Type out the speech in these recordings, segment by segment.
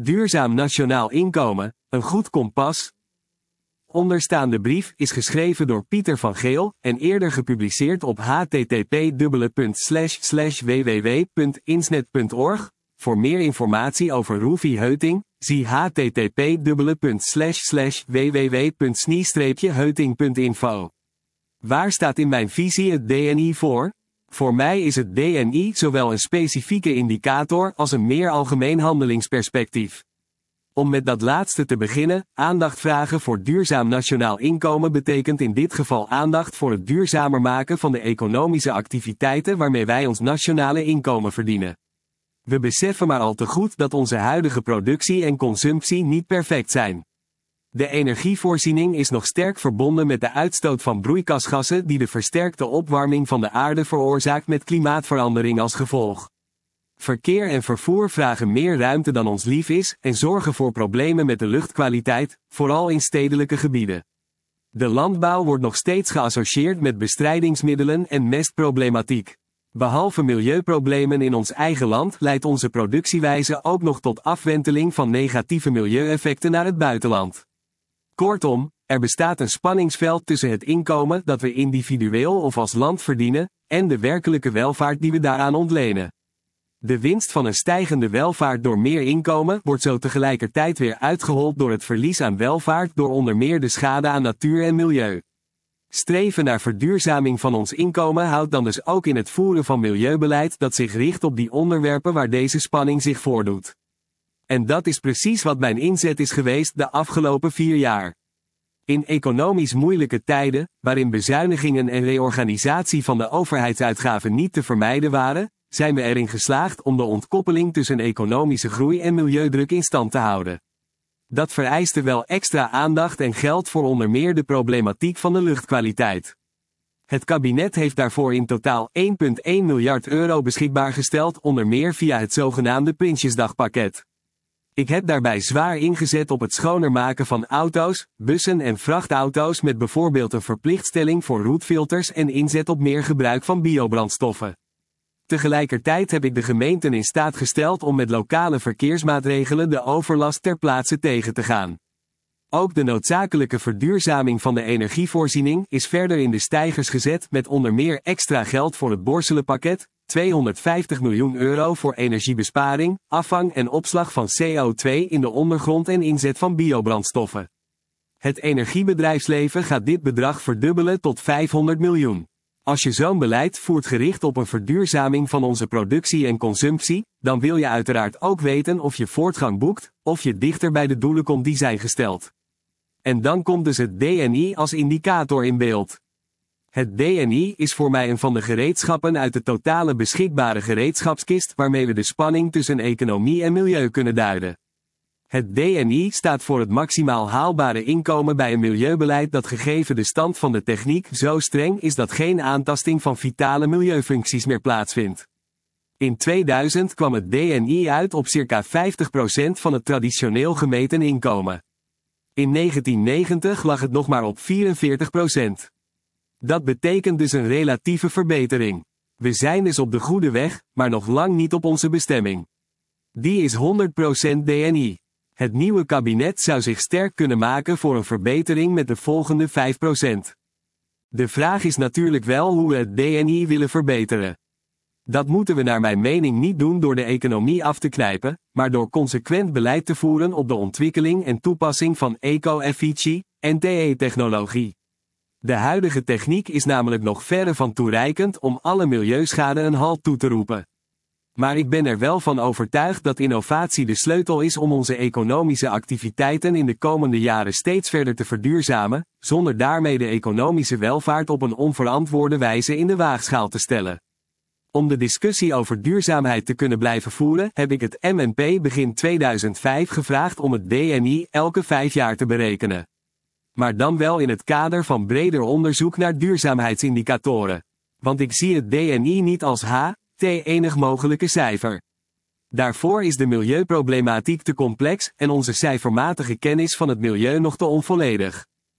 Duurzaam nationaal inkomen, een goed kompas. Onderstaande brief is geschreven door Pieter van Geel en eerder gepubliceerd op http://www.insnet.org. Voor meer informatie over Roefie Heuting, zie http://www.snie-heuting.info. Waar staat in mijn visie het DNI voor? Voor mij is het DNI zowel een specifieke indicator als een meer algemeen handelingsperspectief. Om met dat laatste te beginnen, aandacht vragen voor duurzaam nationaal inkomen betekent in dit geval aandacht voor het duurzamer maken van de economische activiteiten waarmee wij ons nationale inkomen verdienen. We beseffen maar al te goed dat onze huidige productie en consumptie niet perfect zijn. De energievoorziening is nog sterk verbonden met de uitstoot van broeikasgassen die de versterkte opwarming van de aarde veroorzaakt met klimaatverandering als gevolg. Verkeer en vervoer vragen meer ruimte dan ons lief is en zorgen voor problemen met de luchtkwaliteit, vooral in stedelijke gebieden. De landbouw wordt nog steeds geassocieerd met bestrijdingsmiddelen en mestproblematiek. Behalve milieuproblemen in ons eigen land leidt onze productiewijze ook nog tot afwenteling van negatieve milieueffecten naar het buitenland. Kortom, er bestaat een spanningsveld tussen het inkomen dat we individueel of als land verdienen, en de werkelijke welvaart die we daaraan ontlenen. De winst van een stijgende welvaart door meer inkomen wordt zo tegelijkertijd weer uitgehold door het verlies aan welvaart door onder meer de schade aan natuur en milieu. Streven naar verduurzaming van ons inkomen houdt dan dus ook in het voeren van milieubeleid dat zich richt op die onderwerpen waar deze spanning zich voordoet. En dat is precies wat mijn inzet is geweest de afgelopen 4 jaar. In economisch moeilijke tijden, waarin bezuinigingen en reorganisatie van de overheidsuitgaven niet te vermijden waren, zijn we erin geslaagd om de ontkoppeling tussen economische groei en milieudruk in stand te houden. Dat vereiste wel extra aandacht en geld voor onder meer de problematiek van de luchtkwaliteit. Het kabinet heeft daarvoor in totaal €1,1 miljard beschikbaar gesteld, onder meer via het zogenaamde Prinsjesdagpakket. Ik heb daarbij zwaar ingezet op het schoner maken van auto's, bussen en vrachtauto's met bijvoorbeeld een verplichtstelling voor roetfilters en inzet op meer gebruik van biobrandstoffen. Tegelijkertijd heb ik de gemeenten in staat gesteld om met lokale verkeersmaatregelen de overlast ter plaatse tegen te gaan. Ook de noodzakelijke verduurzaming van de energievoorziening is verder in de steigers gezet met onder meer extra geld voor het Borselenpakket, €250 miljoen voor energiebesparing, afvang en opslag van CO2 in de ondergrond en inzet van biobrandstoffen. Het energiebedrijfsleven gaat dit bedrag verdubbelen tot €500 miljoen. Als je zo'n beleid voert gericht op een verduurzaming van onze productie en consumptie, dan wil je uiteraard ook weten of je voortgang boekt, of je dichter bij de doelen komt die zijn gesteld. En dan komt dus het DNI als indicator in beeld. Het DNI is voor mij een van de gereedschappen uit de totale beschikbare gereedschapskist waarmee we de spanning tussen economie en milieu kunnen duiden. Het DNI staat voor het maximaal haalbare inkomen bij een milieubeleid dat gegeven de stand van de techniek zo streng is dat geen aantasting van vitale milieufuncties meer plaatsvindt. In 2000 kwam het DNI uit op circa 50% van het traditioneel gemeten inkomen. In 1990 lag het nog maar op 44%. Dat betekent dus een relatieve verbetering. We zijn dus op de goede weg, maar nog lang niet op onze bestemming. Die is 100% DNI. Het nieuwe kabinet zou zich sterk kunnen maken voor een verbetering met de volgende 5%. De vraag is natuurlijk wel hoe we het DNI willen verbeteren. Dat moeten we naar mijn mening niet doen door de economie af te knijpen, maar door consequent beleid te voeren op de ontwikkeling en toepassing van eco-efficiëntie, NTE-technologie. De huidige techniek is namelijk nog verre van toereikend om alle milieuschade een halt toe te roepen. Maar ik ben er wel van overtuigd dat innovatie de sleutel is om onze economische activiteiten in de komende jaren steeds verder te verduurzamen, zonder daarmee de economische welvaart op een onverantwoorde wijze in de waagschaal te stellen. Om de discussie over duurzaamheid te kunnen blijven voeren, heb ik het MNP begin 2005 gevraagd om het DNI elke 5 jaar te berekenen. Maar dan wel in het kader van breder onderzoek naar duurzaamheidsindicatoren. Want ik zie het DNI niet als enig mogelijke cijfer. Daarvoor is de milieuproblematiek te complex en onze cijfermatige kennis van het milieu nog te onvolledig.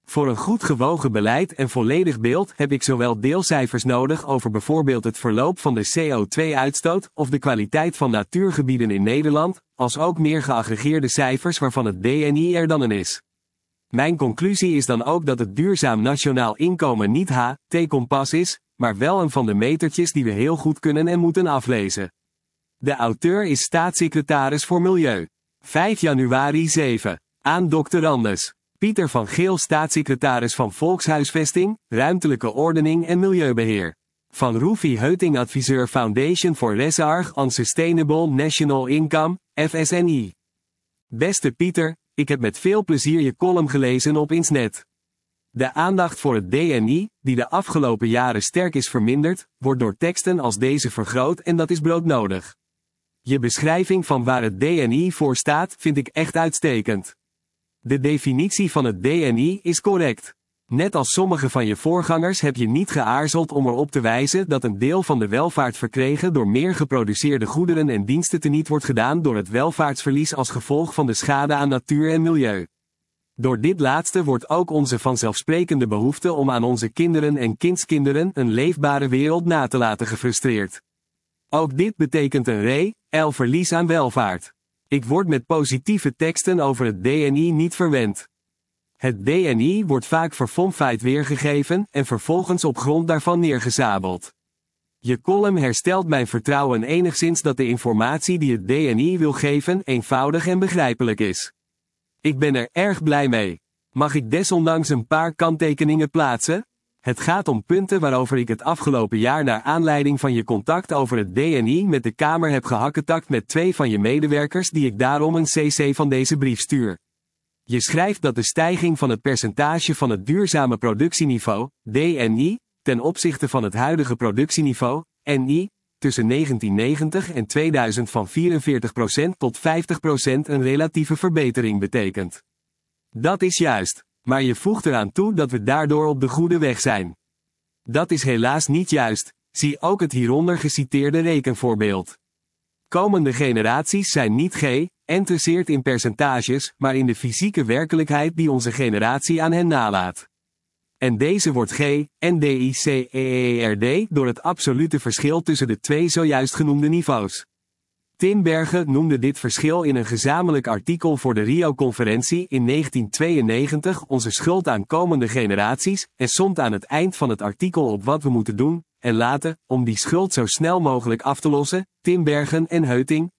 Voor een goed gewogen beleid en volledig beeld heb ik zowel deelcijfers nodig over bijvoorbeeld het verloop van de CO2-uitstoot of de kwaliteit van natuurgebieden in Nederland, als ook meer geaggregeerde cijfers waarvan het DNI er dan een is. Mijn conclusie is dan ook dat het duurzaam nationaal inkomen niet T-kompas is, maar wel een van de metertjes die we heel goed kunnen en moeten aflezen. De auteur is staatssecretaris voor Milieu. 5 januari 7. Aan doctorandus Pieter van Geel, staatssecretaris van Volkshuisvesting, Ruimtelijke Ordening en Milieubeheer. Van Roefie Heuting, adviseur Foundation for Research on Sustainable National Income, FSNI. Beste Pieter, ik heb met veel plezier je column gelezen op Insnet. De aandacht voor het DNI, die de afgelopen jaren sterk is verminderd, wordt door teksten als deze vergroot en dat is broodnodig. Je beschrijving van waar het DNI voor staat vind ik echt uitstekend. De definitie van het DNI is correct. Net als sommige van je voorgangers heb je niet geaarzeld om erop te wijzen dat een deel van de welvaart verkregen door meer geproduceerde goederen en diensten teniet wordt gedaan door het welvaartsverlies als gevolg van de schade aan natuur en milieu. Door dit laatste wordt ook onze vanzelfsprekende behoefte om aan onze kinderen en kindskinderen een leefbare wereld na te laten gefrustreerd. Ook dit betekent een verlies aan welvaart. Ik word met positieve teksten over het DNI niet verwend. Het DNI wordt vaak verfomfaaid weergegeven en vervolgens op grond daarvan neergezabeld. Je column herstelt mijn vertrouwen enigszins dat de informatie die het DNI wil geven eenvoudig en begrijpelijk is. Ik ben er erg blij mee. Mag ik desondanks een paar kanttekeningen plaatsen? Het gaat om punten waarover ik het afgelopen jaar naar aanleiding van je contact over het DNI met de Kamer heb gehakketakt met 2 van je medewerkers die ik daarom een cc van deze brief stuur. Je schrijft dat de stijging van het percentage van het duurzame productieniveau, DNI, ten opzichte van het huidige productieniveau, NI, tussen 1990 en 2000 van 44% tot 50% een relatieve verbetering betekent. Dat is juist, maar je voegt eraan toe dat we daardoor op de goede weg zijn. Dat is helaas niet juist, zie ook het hieronder geciteerde rekenvoorbeeld. Komende generaties zijn niet geïnteresseerd in percentages, maar in de fysieke werkelijkheid die onze generatie aan hen nalaat. En deze wordt GNDICEERD door het absolute verschil tussen de 2 zojuist genoemde niveaus. Tinbergen noemde dit verschil in een gezamenlijk artikel voor de Rio-conferentie in 1992 onze schuld aan komende generaties en somt aan het eind van het artikel op wat we moeten doen en laten om die schuld zo snel mogelijk af te lossen, Tinbergen en Heuting,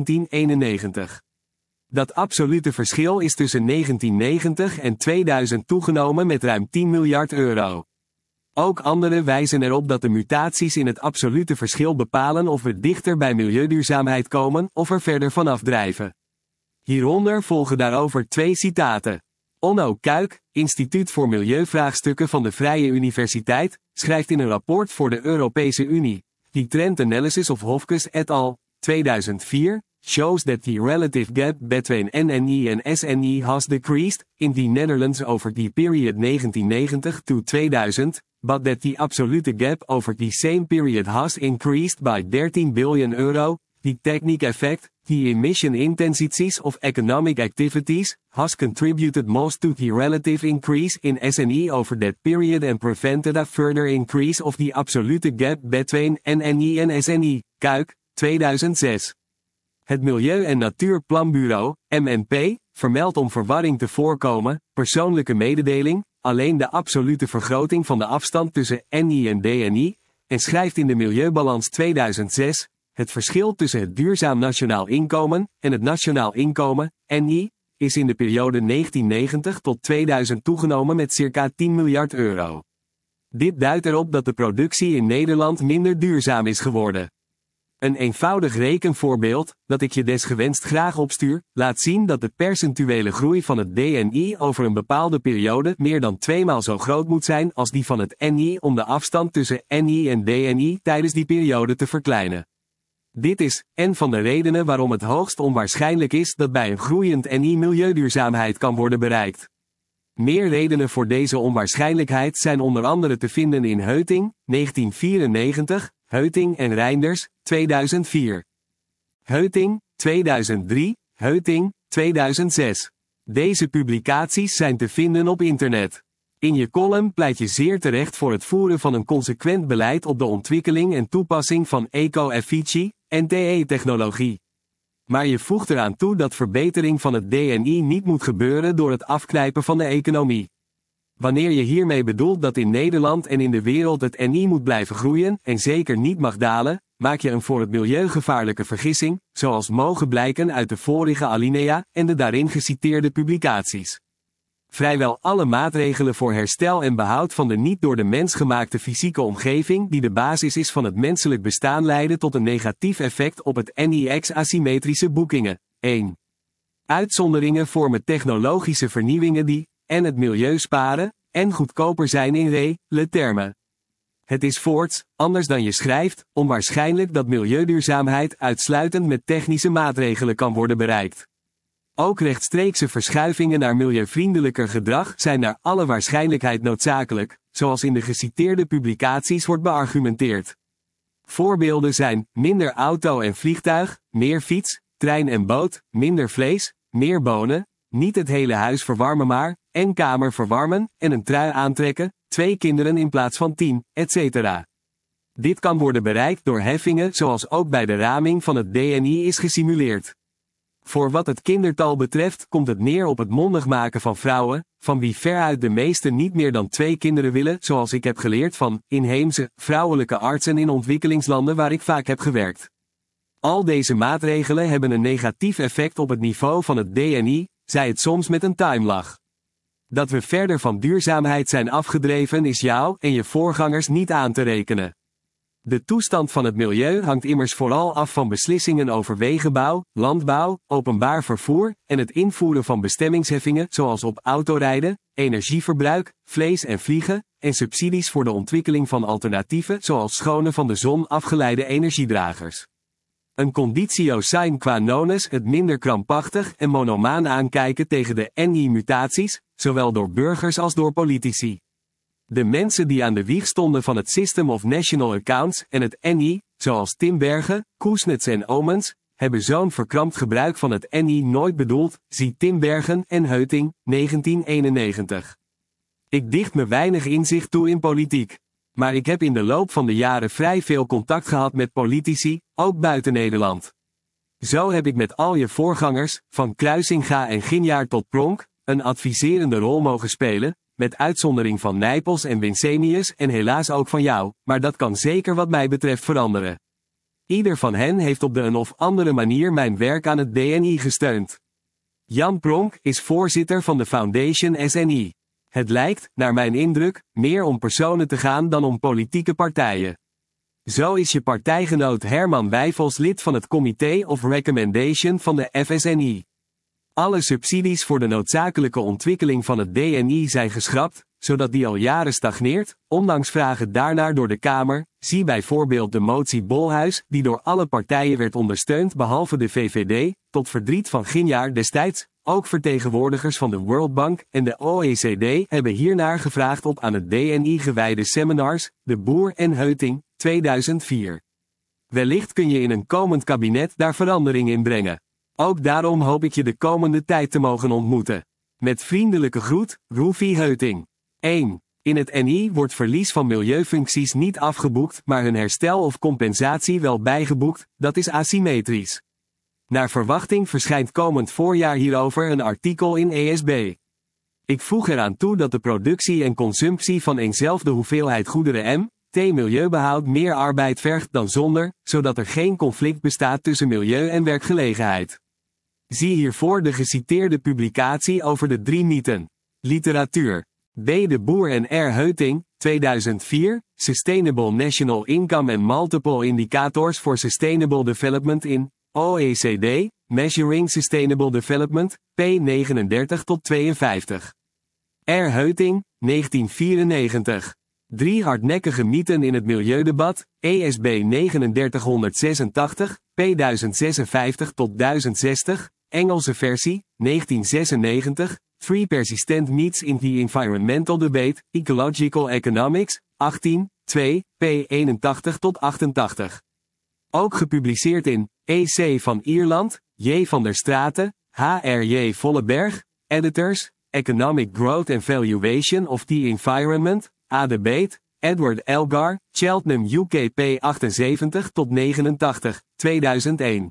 1991. Dat absolute verschil is tussen 1990 en 2000 toegenomen met ruim 10 miljard euro. Ook anderen wijzen erop dat de mutaties in het absolute verschil bepalen of we dichter bij milieuduurzaamheid komen of er verder vanaf drijven. Hieronder volgen daarover 2 citaten. Onno Kuik, Instituut voor Milieuvraagstukken van de Vrije Universiteit, schrijft in een rapport voor de Europese Unie, The Trend Analysis of Hofkes et al., 2004, shows that the relative gap between NNI and SNI has decreased in the Netherlands over the period 1990 to 2000, but that the absolute gap over the same period has increased by 13 billion euro. The technique effect, the emission intensities of economic activities, has contributed most to the relative increase in SNI over that period and prevented a further increase of the absolute gap between NNI en SNI. Kuik, 2006. Het Milieu- en Natuurplanbureau, MNP, vermeldt om verwarring te voorkomen, persoonlijke mededeling, alleen de absolute vergroting van de afstand tussen NI en DNI, en schrijft in de Milieubalans 2006, het verschil tussen het duurzaam nationaal inkomen en het nationaal inkomen, NI, is in de periode 1990 tot 2000 toegenomen met circa 10 miljard euro. Dit duidt erop dat de productie in Nederland minder duurzaam is geworden. Een eenvoudig rekenvoorbeeld, dat ik je desgewenst graag opstuur, laat zien dat de percentuele groei van het DNI over een bepaalde periode meer dan 2 maal zo groot moet zijn als die van het NI om de afstand tussen NI en DNI tijdens die periode te verkleinen. Dit is een van de redenen waarom het hoogst onwaarschijnlijk is dat bij een groeiend NI milieuduurzaamheid kan worden bereikt. Meer redenen voor deze onwaarschijnlijkheid zijn onder andere te vinden in Heuting, 1994, Heuting en Reinders, 2004. Heuting, 2003, Heuting, 2006. Deze publicaties zijn te vinden op internet. In je column pleit je zeer terecht voor het voeren van een consequent beleid op de ontwikkeling en toepassing van eco-efficiëntie, NTE-technologie. Maar je voegt eraan toe dat verbetering van het DNI niet moet gebeuren door het afknijpen van de economie. Wanneer je hiermee bedoelt dat in Nederland en in de wereld het NI moet blijven groeien en zeker niet mag dalen, maak je een voor het milieu gevaarlijke vergissing, zoals mogen blijken uit de vorige alinea en de daarin geciteerde publicaties. Vrijwel alle maatregelen voor herstel en behoud van de niet door de mens gemaakte fysieke omgeving die de basis is van het menselijk bestaan leiden tot een negatief effect op het NIX-asymmetrische boekingen. 1. Uitzonderingen vormen technologische vernieuwingen die, en het milieu sparen, en goedkoper zijn in reële termen. Het is voorts, anders dan je schrijft, onwaarschijnlijk dat milieuduurzaamheid uitsluitend met technische maatregelen kan worden bereikt. Ook rechtstreekse verschuivingen naar milieuvriendelijker gedrag zijn naar alle waarschijnlijkheid noodzakelijk, zoals in de geciteerde publicaties wordt beargumenteerd. Voorbeelden zijn minder auto en vliegtuig, meer fiets, trein en boot, minder vlees, meer bonen, niet het hele huis verwarmen maar, en kamer verwarmen, en een trui aantrekken, 2 kinderen in plaats van 10, etc. Dit kan worden bereikt door heffingen zoals ook bij de raming van het DNI is gesimuleerd. Voor wat het kindertal betreft komt het neer op het mondig maken van vrouwen, van wie veruit de meesten niet meer dan 2 kinderen willen, zoals ik heb geleerd van inheemse, vrouwelijke artsen in ontwikkelingslanden waar ik vaak heb gewerkt. Al deze maatregelen hebben een negatief effect op het niveau van het DNI, zij het soms met een timelag. Dat we verder van duurzaamheid zijn afgedreven is jou en je voorgangers niet aan te rekenen. De toestand van het milieu hangt immers vooral af van beslissingen over wegenbouw, landbouw, openbaar vervoer en het invoeren van bestemmingsheffingen zoals op autorijden, energieverbruik, vlees en vliegen, en subsidies voor de ontwikkeling van alternatieven zoals schone van de zon afgeleide energiedragers. Een conditio sine qua non is het minder krampachtig en monomaan aankijken tegen de NI-mutaties, zowel door burgers als door politici. De mensen die aan de wieg stonden van het System of National Accounts en het NI, zoals Tinbergen, Koesnets en Omens, hebben zo'n verkrampt gebruik van het NI nooit bedoeld, zie Tinbergen en Heuting, 1991. Ik dicht me weinig inzicht toe in politiek. Maar ik heb in de loop van de jaren vrij veel contact gehad met politici, ook buiten Nederland. Zo heb ik met al je voorgangers, van Kruisinga en Ginjaar tot Pronk, een adviserende rol mogen spelen, met uitzondering van Nijpels en Winsenius en helaas ook van jou, maar dat kan zeker wat mij betreft veranderen. Ieder van hen heeft op de een of andere manier mijn werk aan het DNI gesteund. Jan Pronk is voorzitter van de Foundation SNI. Het lijkt, naar mijn indruk, meer om personen te gaan dan om politieke partijen. Zo is je partijgenoot Herman Wijfels lid van het Committee of Recommendation van de FSNI. Alle subsidies voor de noodzakelijke ontwikkeling van het DNI zijn geschrapt, zodat die al jaren stagneert, ondanks vragen daarnaar door de Kamer, zie bijvoorbeeld de motie Bolhuis, die door alle partijen werd ondersteund behalve de VVD, tot verdriet van Ginjaar destijds. Ook vertegenwoordigers van de World Bank en de OECD hebben hiernaar gevraagd op aan het DNI gewijde seminars, De Boer en Heuting, 2004. Wellicht kun je in een komend kabinet daar verandering in brengen. Ook daarom hoop ik je de komende tijd te mogen ontmoeten. Met vriendelijke groet, Roefie Heuting. 1. In het NI wordt verlies van milieufuncties niet afgeboekt, maar hun herstel of compensatie wel bijgeboekt, dat is asymmetrisch. Naar verwachting verschijnt komend voorjaar hierover een artikel in ESB. Ik voeg eraan toe dat de productie en consumptie van eenzelfde hoeveelheid goederen milieubehoud meer arbeid vergt dan zonder, zodat er geen conflict bestaat tussen milieu en werkgelegenheid. Zie hiervoor de geciteerde publicatie over de 3 mythen. Literatuur. B. De Boer en R. Heuting, 2004, Sustainable National Income and Multiple Indicators for Sustainable Development in OECD, Measuring Sustainable Development, p. 39-52. R. Heuting, 1994. 3 hardnekkige mythen in het milieudebat, ESB 3986, p. 1056-1060, Engelse versie, 1996, 3 Persistent Myths in the Environmental Debate, Ecological Economics, 18, 2, p. 81-88. Ook gepubliceerd in EC van Ierland, J. van der Straten, H.R.J. Volleberg, Editors, Economic Growth and Valuation of the Environment, A Debate, Edward Elgar, Cheltenham UK p. 78-89, 2001.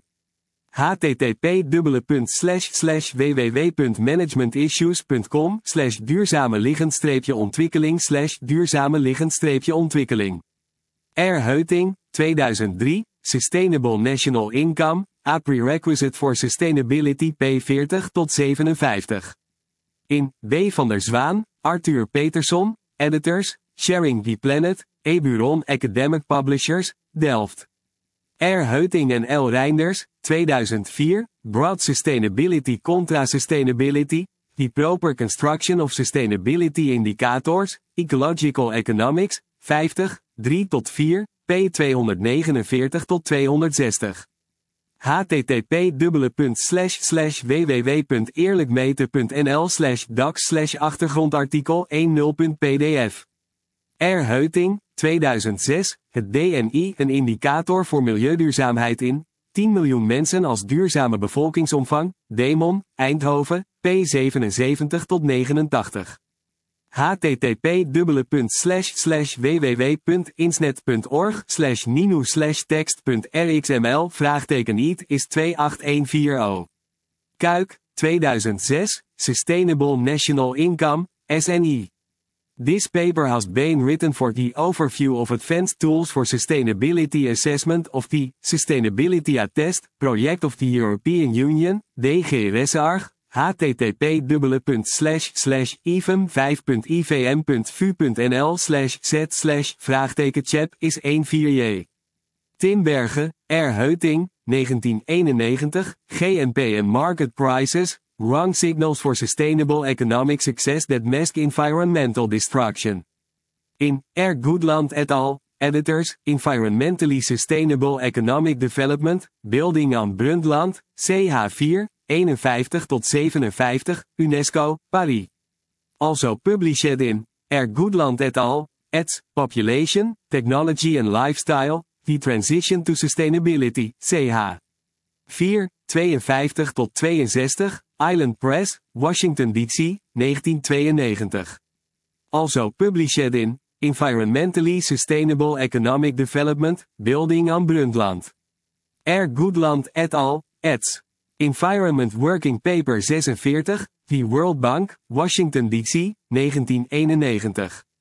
http://www.managementissues.com/duurzame-ontwikkeling/duurzame-ontwikkeling. R. Heuting, 2003, Sustainable National Income, A Prerequisite for Sustainability p. 40-57. In B. van der Zwaan, Arthur Peterson, Editors, Sharing the Planet, Eburon Academic Publishers, Delft. R. Heuting en L. Reinders, 2004, Broad Sustainability contra Sustainability, The Proper Construction of Sustainability Indicators, Ecological Economics, 50, 3-4, p. 249-260. http://www.eerlijkmeten.nl/docs/achtergrondartikel 10.pdf. R. Heuting, 2006, het DNI een indicator voor milieuduurzaamheid in 10 miljoen mensen als duurzame bevolkingsomvang, Demon, Eindhoven, p. 77-89. http://www.insnet.org/ninu/text.rxml _it is 28140. Kuik, 2006, Sustainable National Income, SNI. This paper has been written for the overview of advanced tools for sustainability assessment of the Sustainability Attest project of the European Union, DG-RESARG, http://ivm5.ivm.vu.nl/z/chat is 14j. Tinbergen, R. Heuting, 1991, GNP and Market Prices, Wrong Signals for Sustainable Economic Success that Mask Environmental Destruction. In R. Goodland et al., Editors, Environmentally Sustainable Economic Development, Building on Brundtland, CH 4, 51-57, UNESCO, Paris. Also published in R. Goodland et al., eds. Population, Technology and Lifestyle, The Transition to Sustainability, CH. 4, 52-62, Island Press, Washington D.C., 1992. Also published in Environmentally Sustainable Economic Development, Building on Brundtland. R. Goodland et al., eds. Environment Working Paper 46, The World Bank, Washington D.C., 1991.